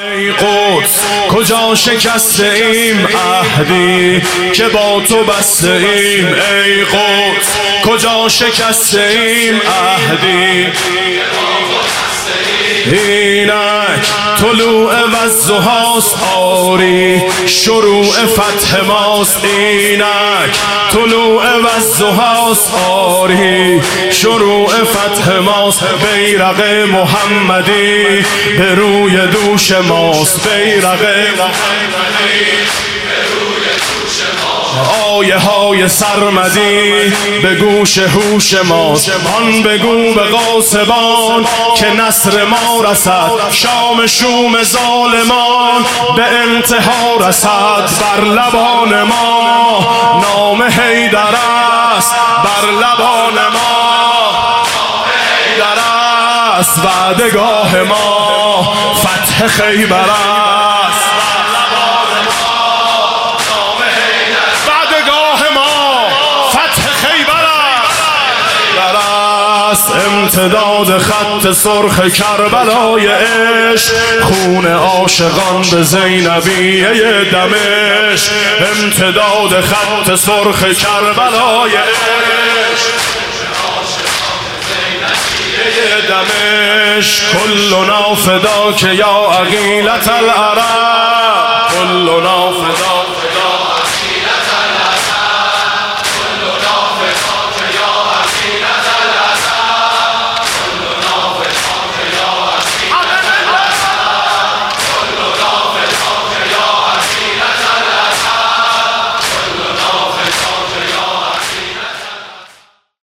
ای قدس کجا شکسته ایم عهدی که با تو بسته ایم، ای قدس کجا شکسته ایم عهدی. اینک طلوع والضحاست آری شروع فتح ماست، اینک طلوع والضحاست آری شروع فتح ماست. بیرق محمدی به روی دوش ماست، بیرق محمدی آیه های سرمدی به گوش هوش ماست. آن بگو به غاصبان که نصر ما رسد، شام شوم ظالمان به انتها رسد. بر لبان ما نام حیدر است، بر لبان ما حیدر است. وعدگاه ما فتح خیبر است، امتداد خط سرخ کربلای عشق، خون عاشقان به زینبیه دمشق. امتداد خط سرخ کربلای عشق دمشق. کلنا فداک یا عقیلة العرب، کلنا فداک